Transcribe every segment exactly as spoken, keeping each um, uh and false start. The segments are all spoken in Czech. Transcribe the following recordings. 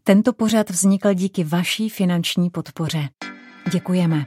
Tento pořad vznikl díky vaší finanční podpoře. Děkujeme.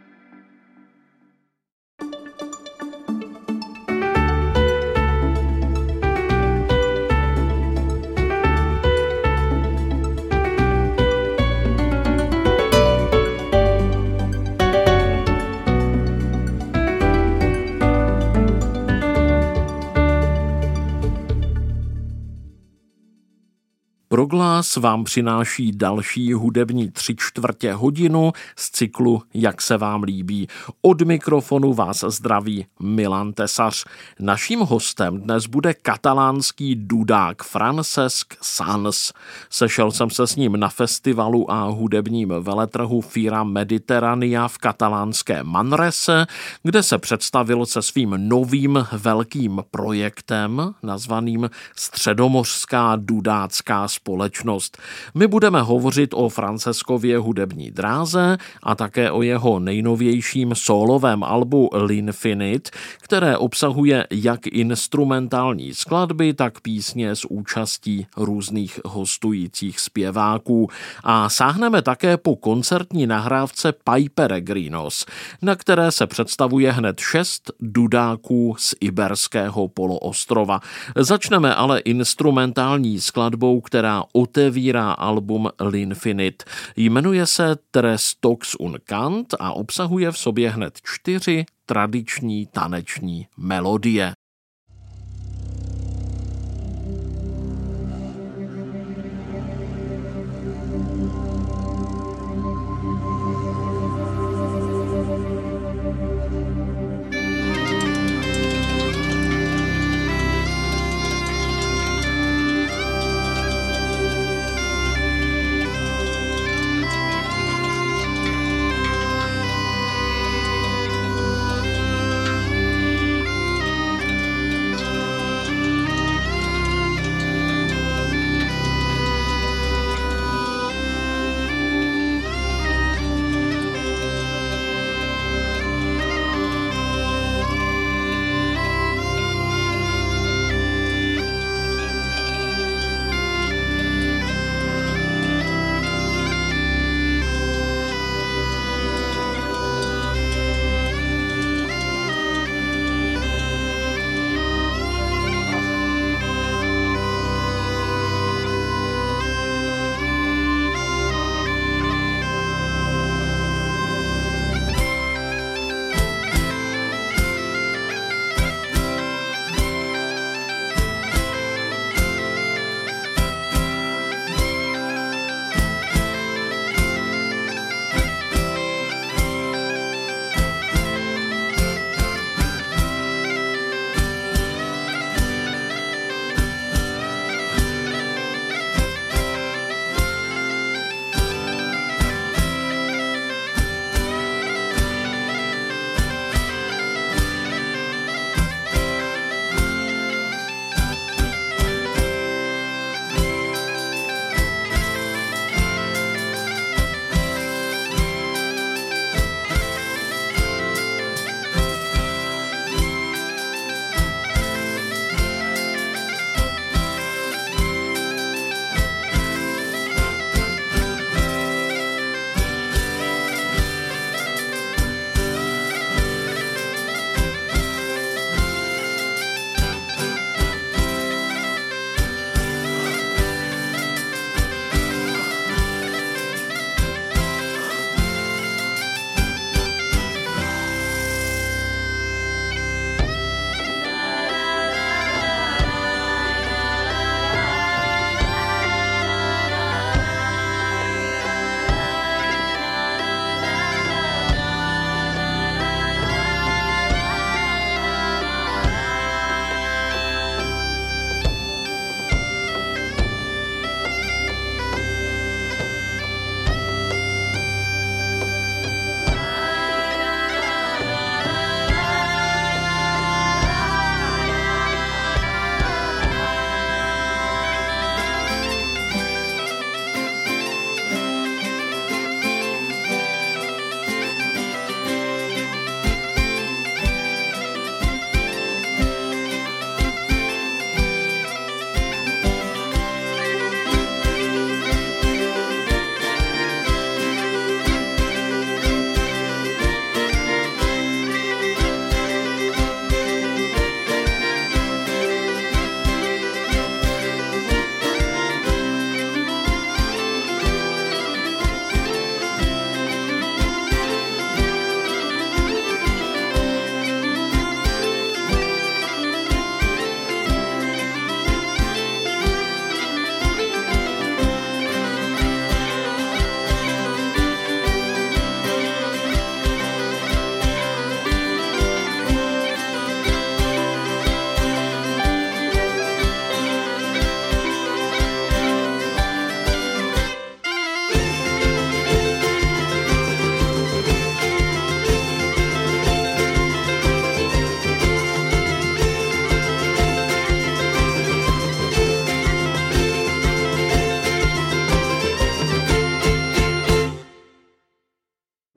Proglas vám přináší další hudební tři čtvrtě hodinu z cyklu Jak se vám líbí. Od mikrofonu vás zdraví Milan Tesař. Naším hostem dnes bude katalánský dudák Francesc Sans. Sešel jsem se s ním na festivalu a hudebním veletrhu Fira Mediterrania v katalánské Manrese, kde se představil se svým novým velkým projektem nazvaným Středomořská dudácká společnost. My budeme hovořit o Franceskově hudební dráze a také o jeho nejnovějším sólovém albu L'Infinite, které obsahuje jak instrumentální skladby, tak písně s účastí různých hostujících zpěváků. A sáhneme také po koncertní nahrávce Pai Peregrinos, na které se představuje hned šest dudáků z Iberského poloostrova. Začneme ale instrumentální skladbou, která otevírá album L'Infinite. Jmenuje se Tres tocs un cant a obsahuje v sobě hned čtyři tradiční taneční melodie.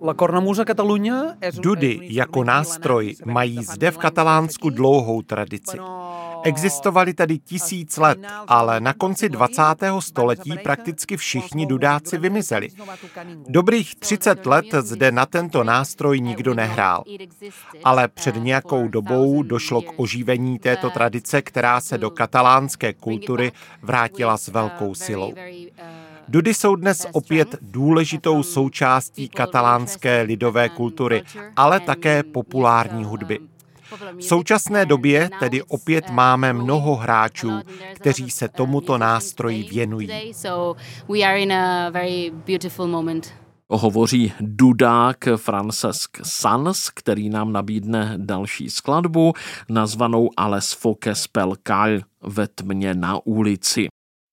Dudy jako nástroj mají zde v Katalánsku dlouhou tradici. Existovali tady tisíc let, ale na konci dvacátého století prakticky všichni dudáci vymizeli. Dobrých třicet let zde na tento nástroj nikdo nehrál. Ale před nějakou dobou došlo k oživení této tradice, která se do katalánské kultury vrátila s velkou silou. Dudy jsou dnes opět důležitou součástí katalánské lidové kultury, ale také populární hudby. V současné době tedy opět máme mnoho hráčů, kteří se tomuto nástroji věnují. Hovoří dudák Francesc Sans, který nám nabídne další skladbu, nazvanou A les foques pel call, ve tmě na ulici.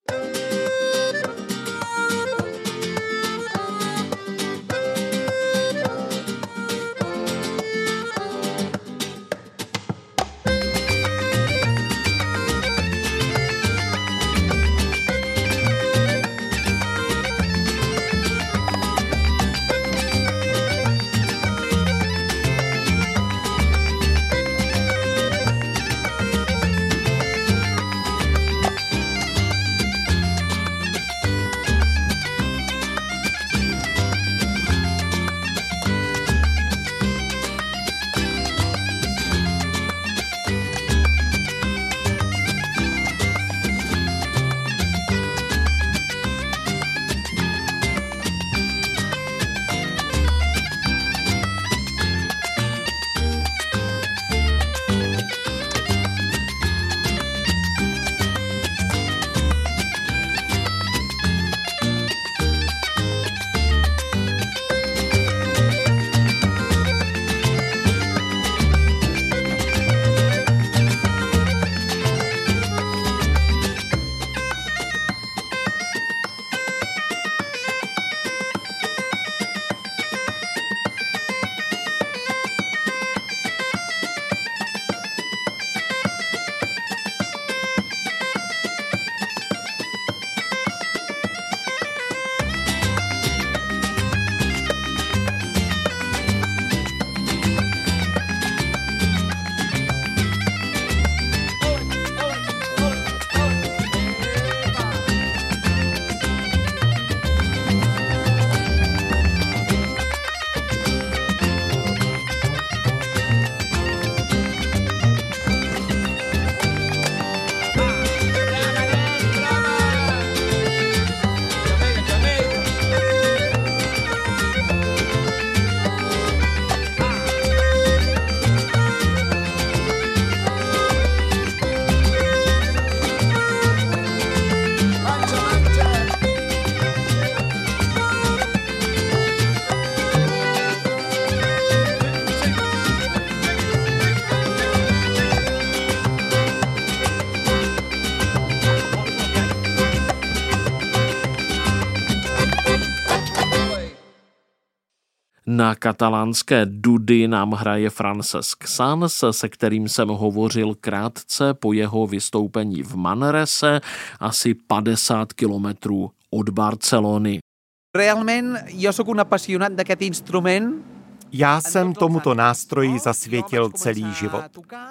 Na katalánské dudy nám hraje Francesc Sans, se kterým jsem hovořil krátce po jeho vystoupení v Manrese, asi padesát kilometrů od Barcelony. Realment, jo sóc un apassionat d'aquest instrument. Já jsem tomuto nástroji zasvětil celý život.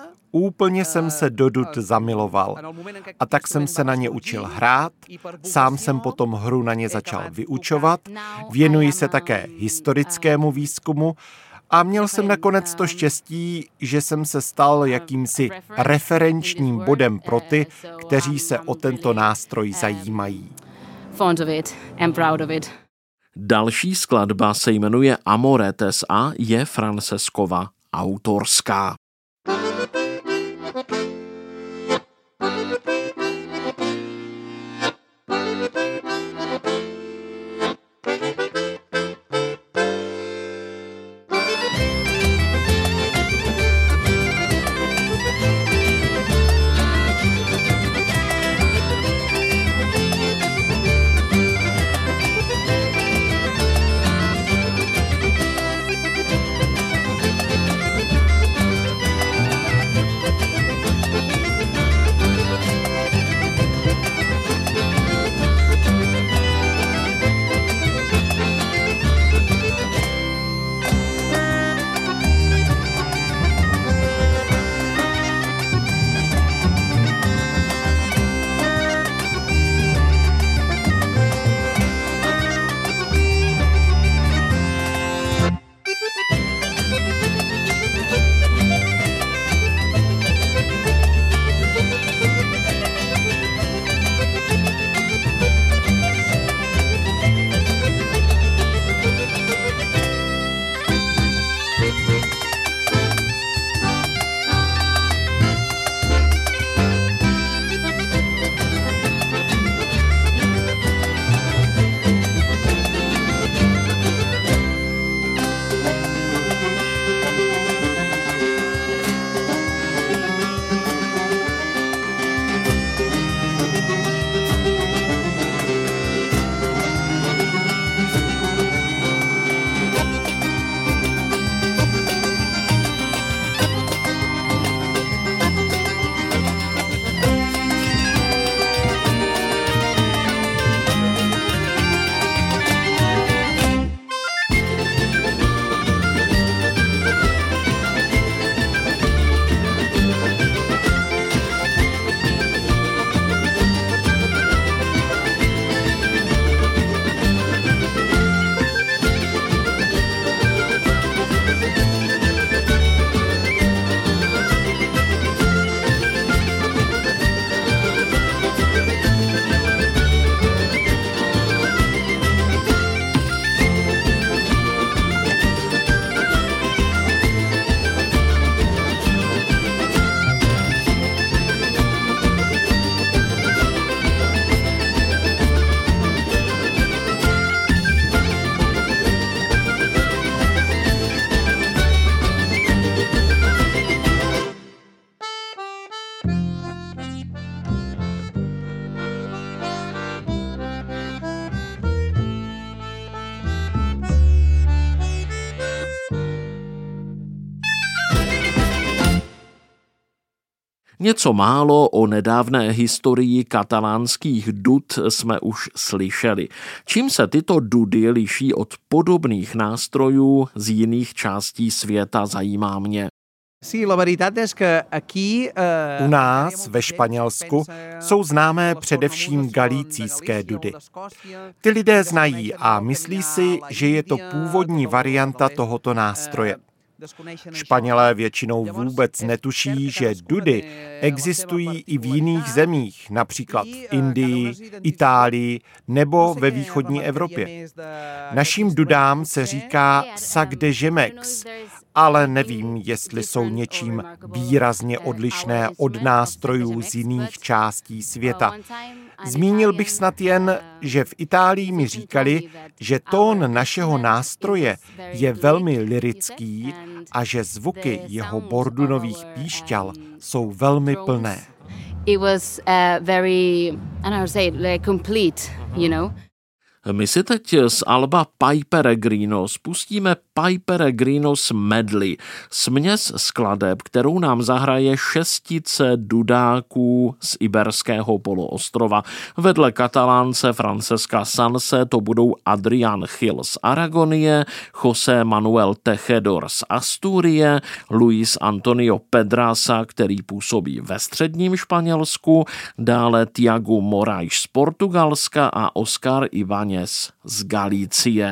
Úplně jsem se do dud zamiloval a tak jsem se na ně učil hrát, sám jsem potom hru na ně začal vyučovat, věnuji se také historickému výzkumu a měl jsem nakonec to štěstí, že jsem se stal jakýmsi referenčním bodem pro ty, kteří se o tento nástroj zajímají. Další skladba se jmenuje Amoretes a je Franceskova autorská. Něco málo o nedávné historii katalánských dud jsme už slyšeli. Čím se tyto dudy liší od podobných nástrojů z jiných částí světa, zajímá mě. U nás ve Španělsku jsou známé především galicijské dudy. Ty lidé znají a myslí si, že je to původní varianta tohoto nástroje. Španělé většinou vůbec netuší, že dudy existují i v jiných zemích, například v Indii, Itálii nebo ve východní Evropě. Naším dudám se říká sac de gemex, ale nevím, jestli jsou něčím výrazně odlišné od nástrojů z jiných částí světa. Zmínil bych snad jen, že v Itálii mi říkali, že tón našeho nástroje je velmi lyrický a že zvuky jeho bordunových píšťal jsou velmi plné. It was uh, very, I don't know, say it, like complete, you know. My si teď z alba Pai Peregrino spustíme Pai Peregrinos Medley, směs skladeb, kterou nám zahraje šestice dudáků z Iberského poloostrova. Vedle Katalánce Francesca Sanse to budou Adrián Gil z Aragonie, José Manuel Tejedor z Asturie, Luis Antonio Pedraza, který působí ve středním Španělsku, dále Tiago Moraes z Portugalska a Oscar Ibañez z Galicie.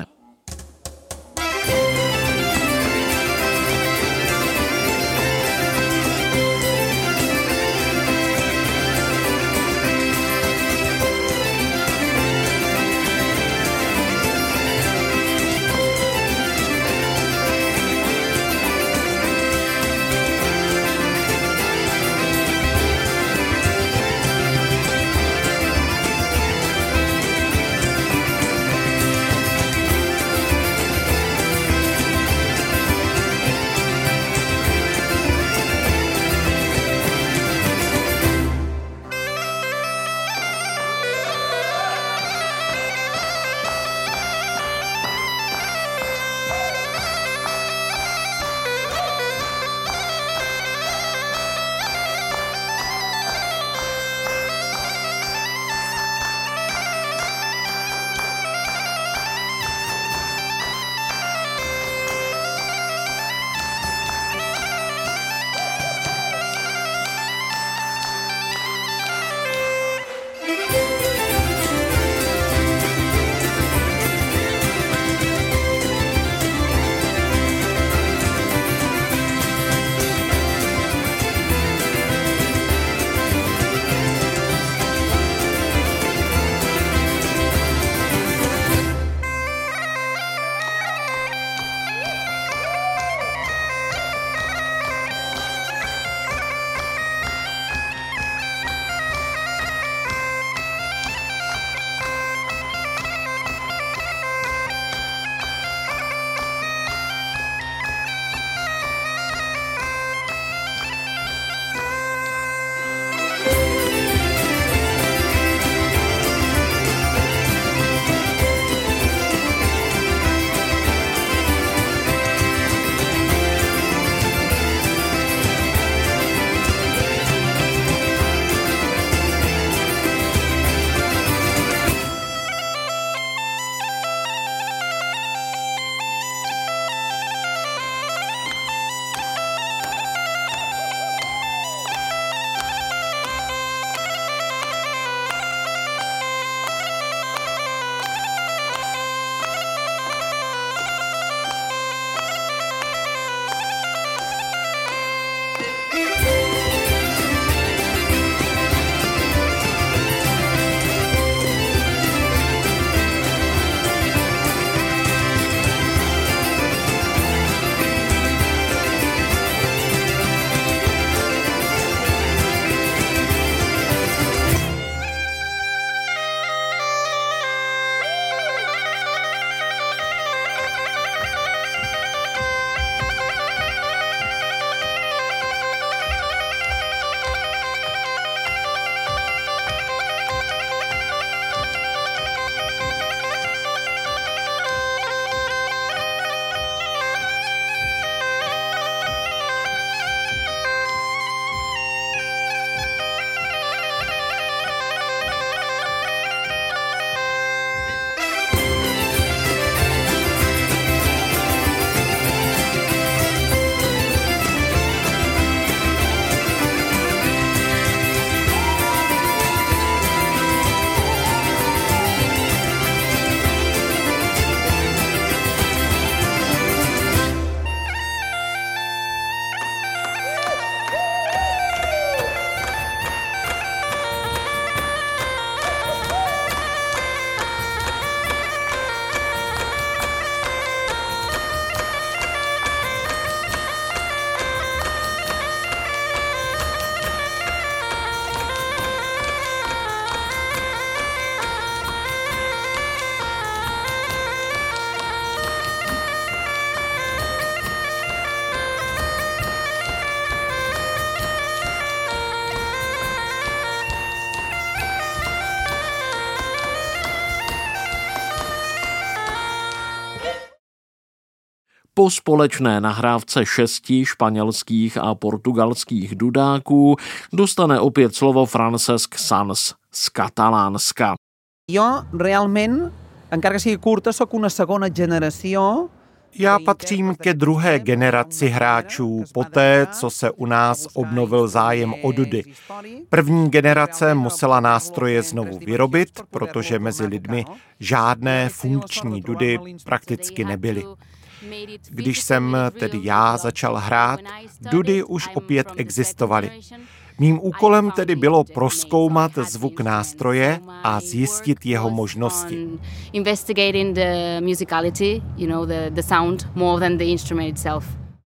Po společné nahrávce šesti španělských a portugalských dudáků dostane opět slovo Francesc Sans z Katalánska. Jo realment, encara que sigui curta, soc una segona generació. Já patřím ke druhé generaci hráčů poté, co se u nás obnovil zájem o dudy. První generace musela nástroje znovu vyrobit, protože mezi lidmi žádné funkční dudy prakticky nebyly. Když jsem tedy já začal hrát, dudy už opět existovaly. Mým úkolem tedy bylo prozkoumat zvuk nástroje a zjistit jeho možnosti. Investigating the musicality, you know, the, the sound more than the instrument itself.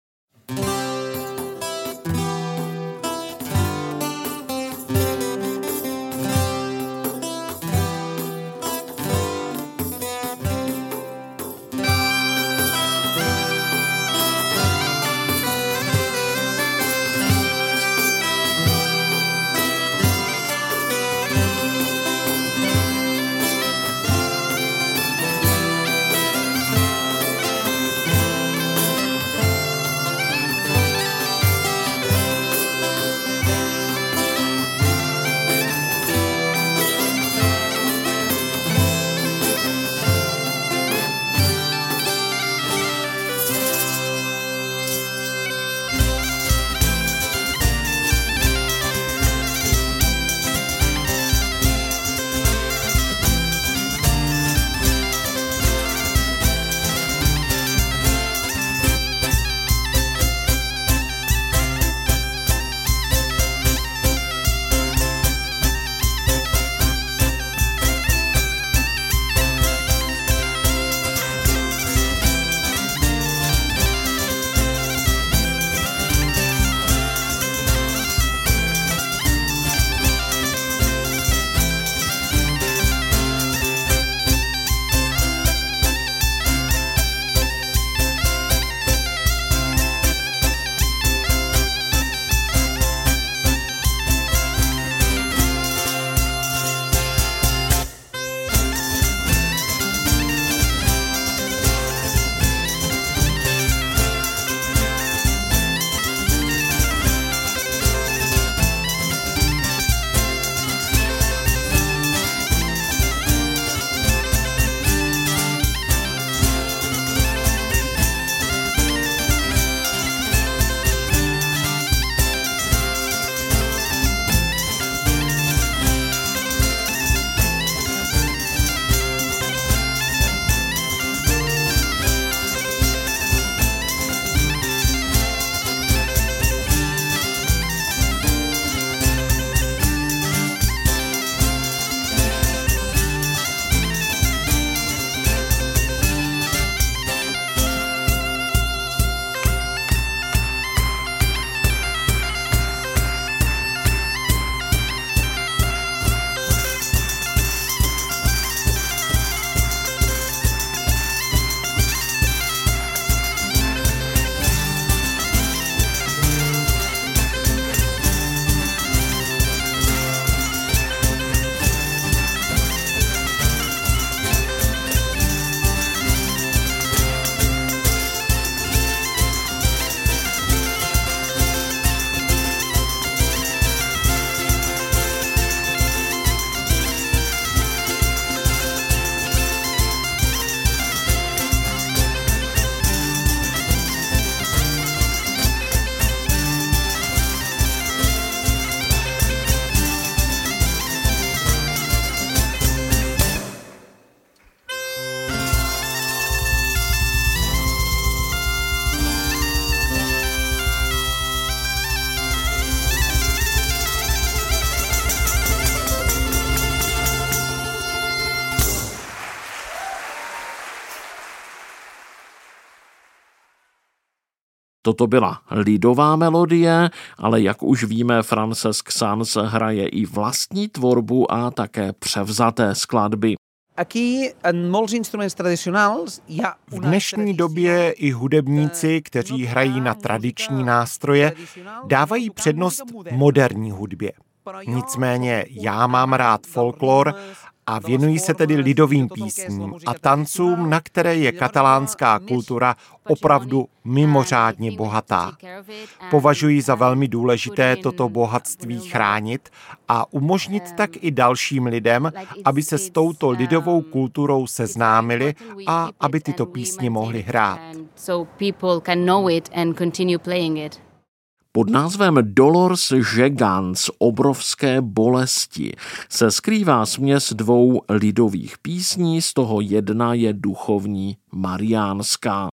Toto byla lidová melodie, ale jak už víme, Francesc Sans hraje i vlastní tvorbu a také převzaté skladby. V dnešní době i hudebníci, kteří hrají na tradiční nástroje, dávají přednost moderní hudbě. Nicméně já mám rád folklor a věnují se tedy lidovým písním a tancům, na které je katalánská kultura opravdu mimořádně bohatá. Považují za velmi důležité toto bohatství chránit a umožnit tak i dalším lidem, aby se s touto lidovou kulturou seznámili a aby tyto písně mohli hrát. Pod názvem Dolors Gegants, obrovské bolesti, se skrývá směs dvou lidových písní, z toho jedna je duchovní mariánská.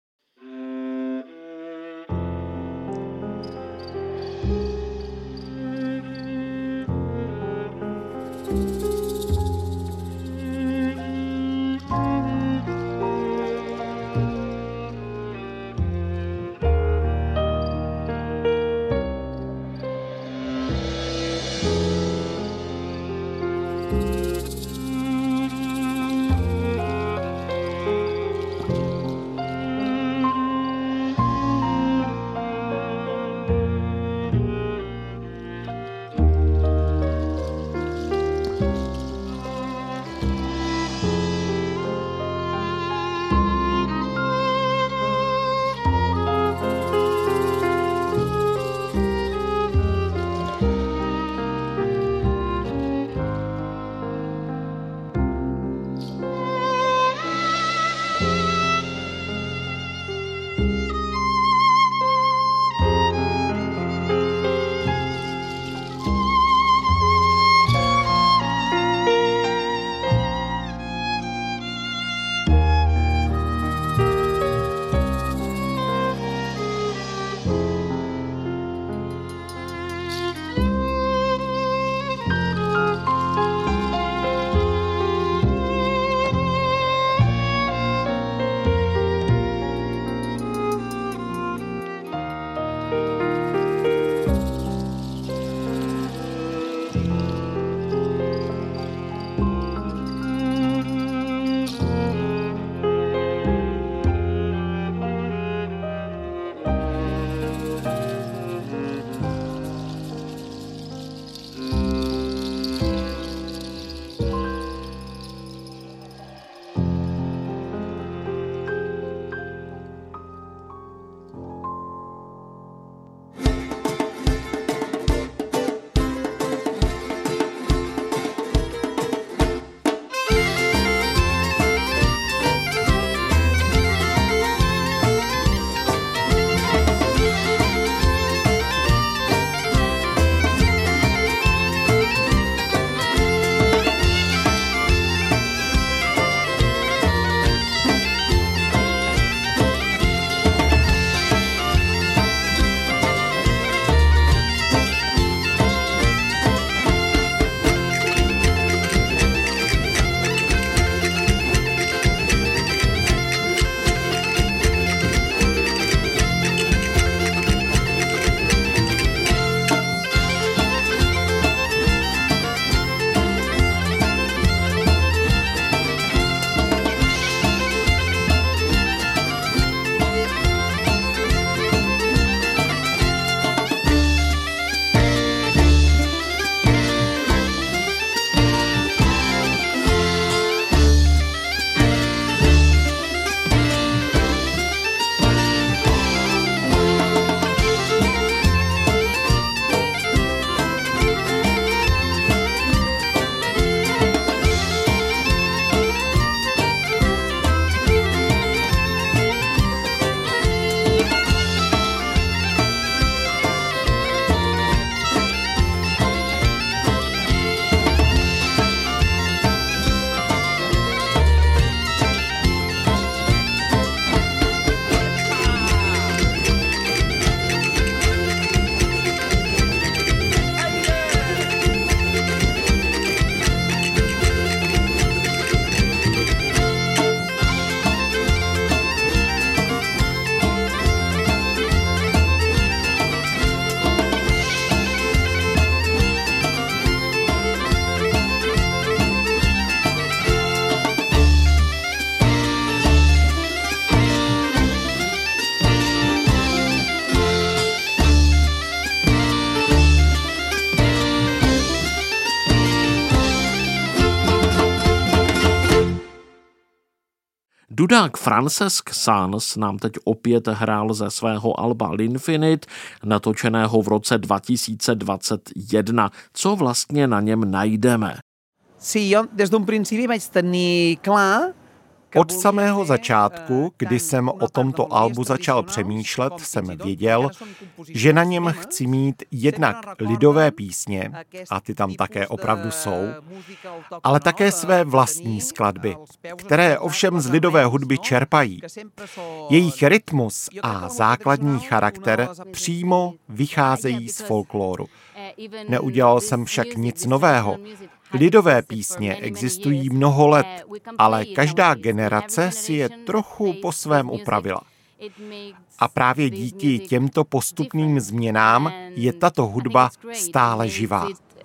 Dudák Francesc Sants nám teď opět hrál ze svého alba L'Infinite, natočeného v roce dva tisíce dvacet jedna. Co vlastně na něm najdeme? Sí, jo des d'un principi vaig tenir clar. Od samého začátku, kdy jsem o tomto albu začal přemýšlet, jsem věděl, že na něm chci mít jednak lidové písně, a ty tam také opravdu jsou, ale také své vlastní skladby, které ovšem z lidové hudby čerpají. Jejich rytmus a základní charakter přímo vycházejí z folkloru. Neudělal jsem však nic nového. Lidové písně existují mnoho let, ale každá generace si je trochu po svém upravila. A právě díky těmto postupným změnám je tato hudba stále živá.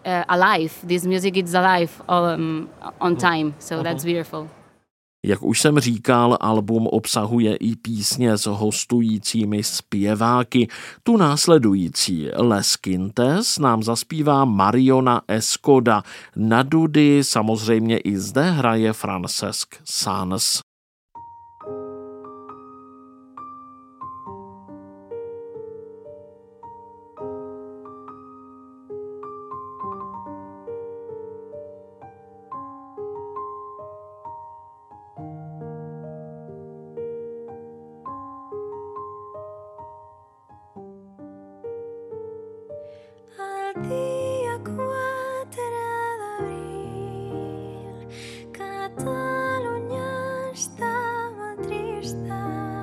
Jak už jsem říkal, album obsahuje i písně s hostujícími zpěváky. Tu následující Les Quintes nám zaspívá Mariona Escoda. Na dudy samozřejmě i zde hraje Francesc Sants. Dia quatre d'abril, Catalunya estava trista,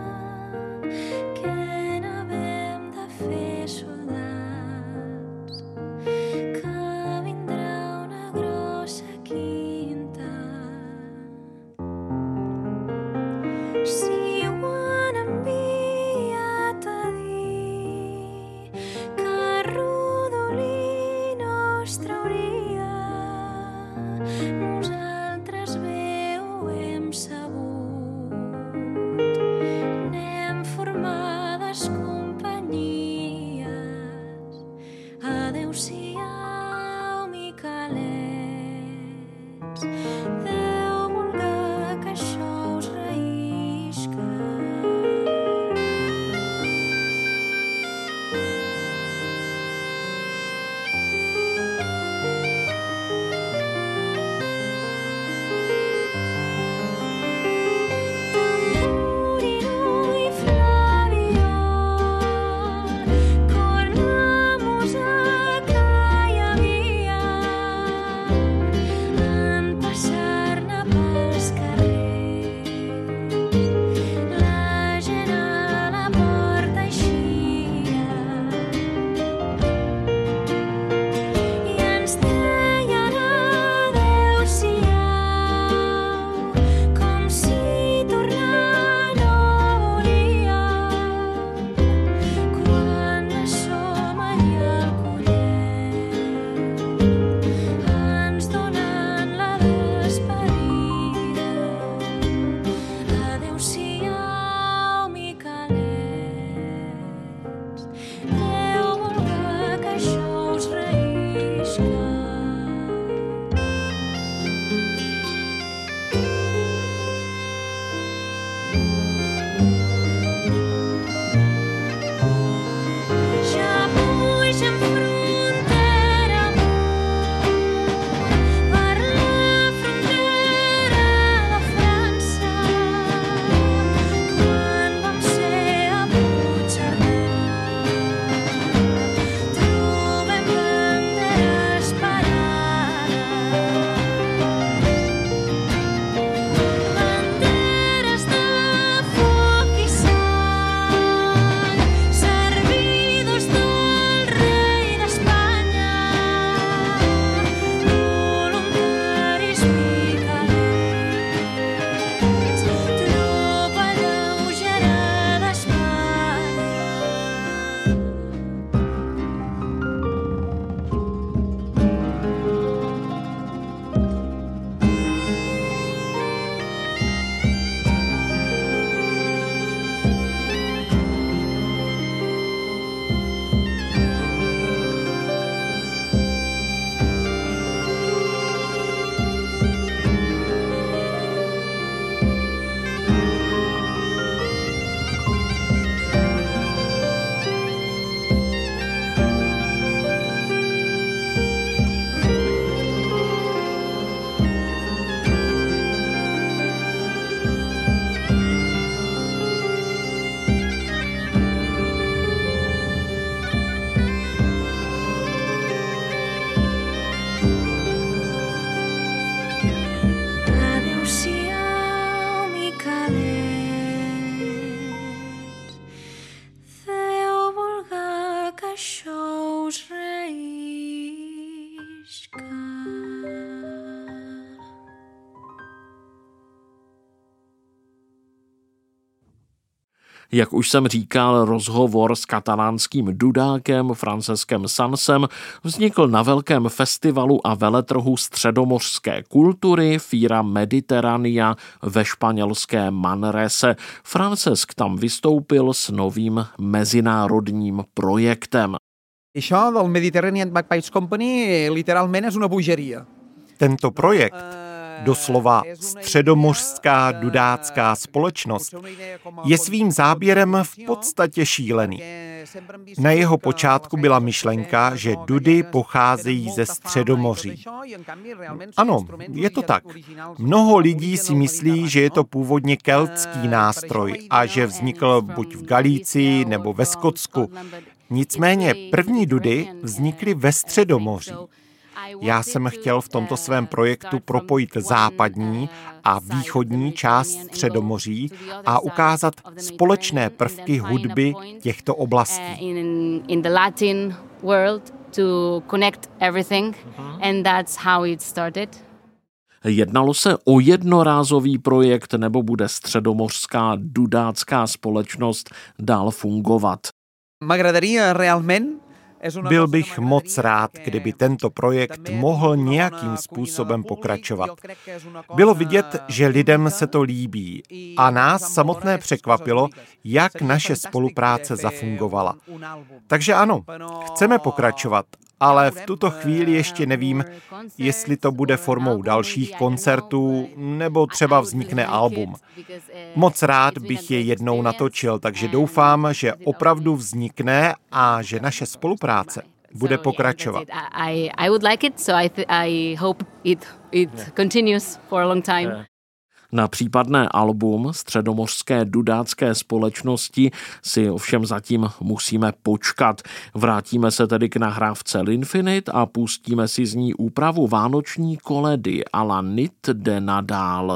que n'havem de fer soldats, que vindrà una grossa quinta. Si ho han enviat a dir que Rodolí no es trauria, nosaltres bé ho hem sabut. Anem formades companyies. Adéu-siau, Miquelets. Déu vulga que això us reïsca. Jak už jsem říkal, rozhovor s katalánským dudákem Franceskem Sansem vznikl na velkém festivalu a veletrhu středomořské kultury Fira Mediterránea ve španělské Manrese. Francesc tam vystoupil s novým mezinárodním projektem. Això del Mediterranean Bagpipes Company literalment és una bogeria. Tento projekt, doslova středomořská dudácká společnost, je svým záběrem v podstatě šílený. Na jeho počátku byla myšlenka, že dudy pocházejí ze Středomoří. Ano, je to tak. Mnoho lidí si myslí, že je to původně keltský nástroj a že vznikl buď v Galicii nebo ve Skotsku. Nicméně první dudy vznikly ve Středomoří. Já jsem chtěl v tomto svém projektu propojit západní a východní část Středomoří a ukázat společné prvky hudby těchto oblastí. Jednalo se o jednorázový projekt, nebo bude středomořská dudácká společnost dál fungovat? M'agradaria realment. Byl bych moc rád, kdyby tento projekt mohl nějakým způsobem pokračovat. Bylo vidět, že lidem se to líbí a nás samotné překvapilo, jak naše spolupráce zafungovala. Takže ano, chceme pokračovat, ale v tuto chvíli ještě nevím, jestli to bude formou dalších koncertů nebo třeba vznikne album. Moc rád bych je jednou natočil, takže doufám, že opravdu vznikne a že naše spolupráce bude pokračovat. Na případné album středomořské dudácké společnosti si ovšem zatím musíme počkat. Vrátíme se tedy k nahrávce L'Infinite a pustíme si z ní úpravu vánoční koledy a la Nit de Nadal.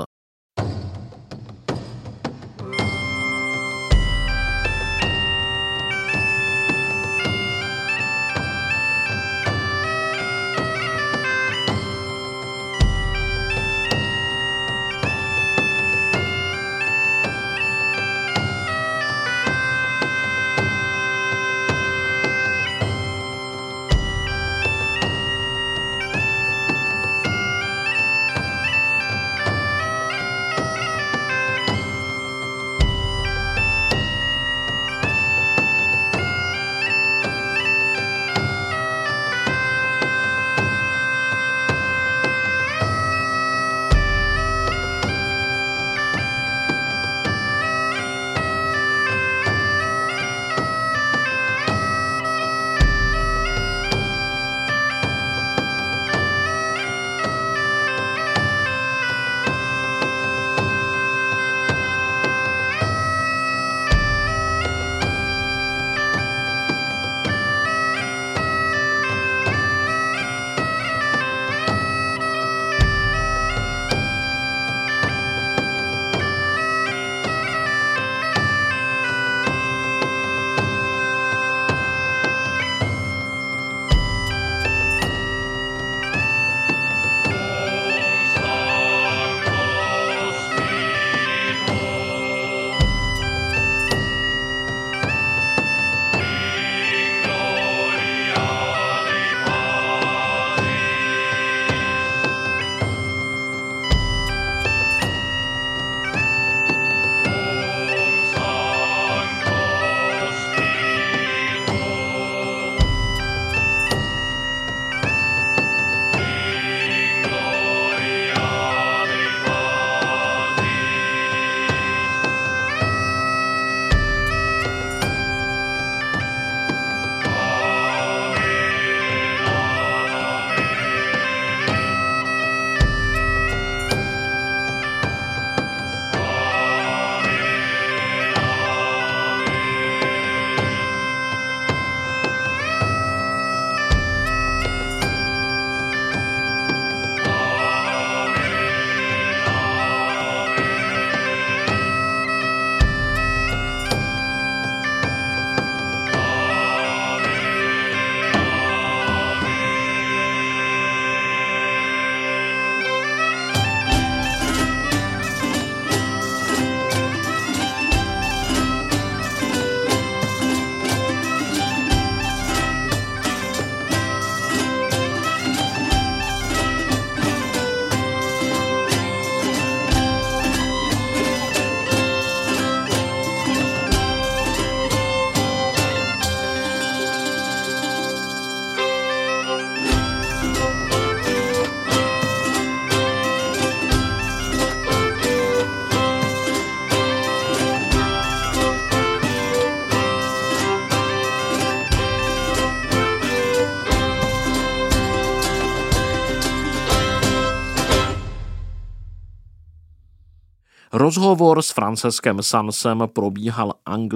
Rozhovor s Franceskem Sansem probíhal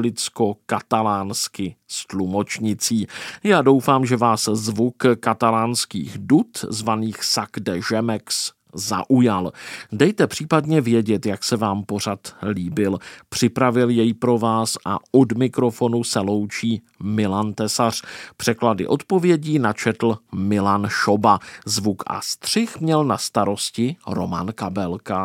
anglicko-katalánsky s tlumočnicí. Já doufám, že vás zvuk katalánských dud zvaných Sac de Gemex zaujal. Dejte případně vědět, jak se vám pořad líbil. Připravil jej pro vás a od mikrofonu se loučí Milan Tesař. Překlady odpovědí načetl Milan Šoba. Zvuk a střih měl na starosti Roman Kabelka.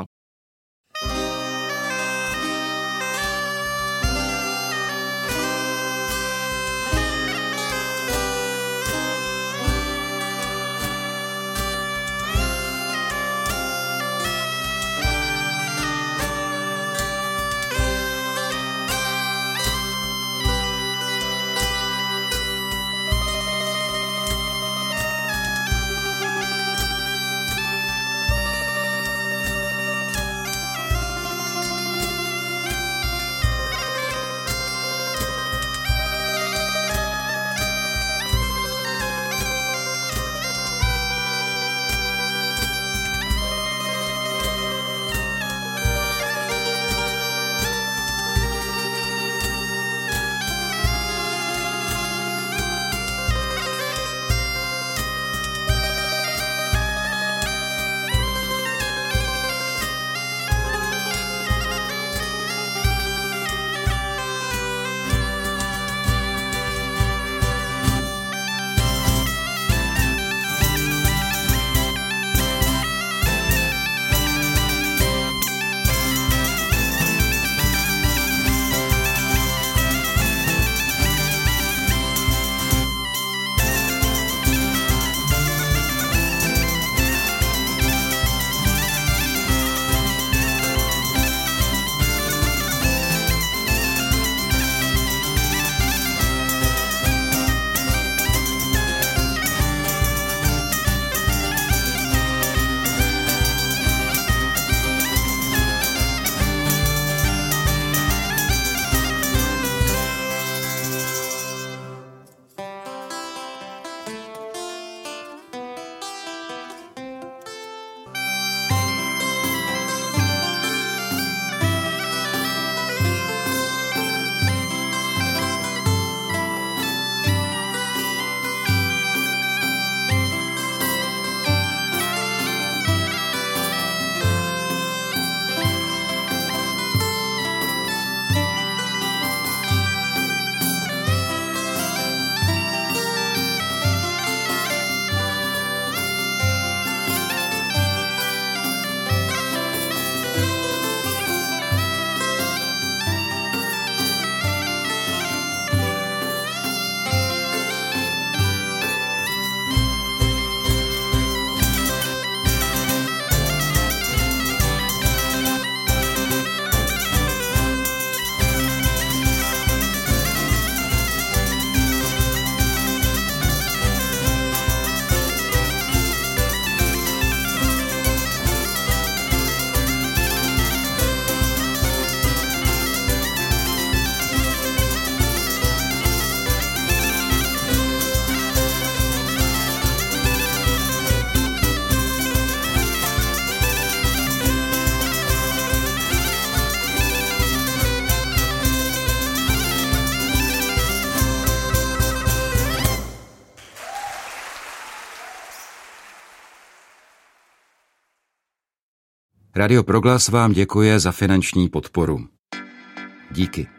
Radio Proglas vám děkuje za finanční podporu. Díky.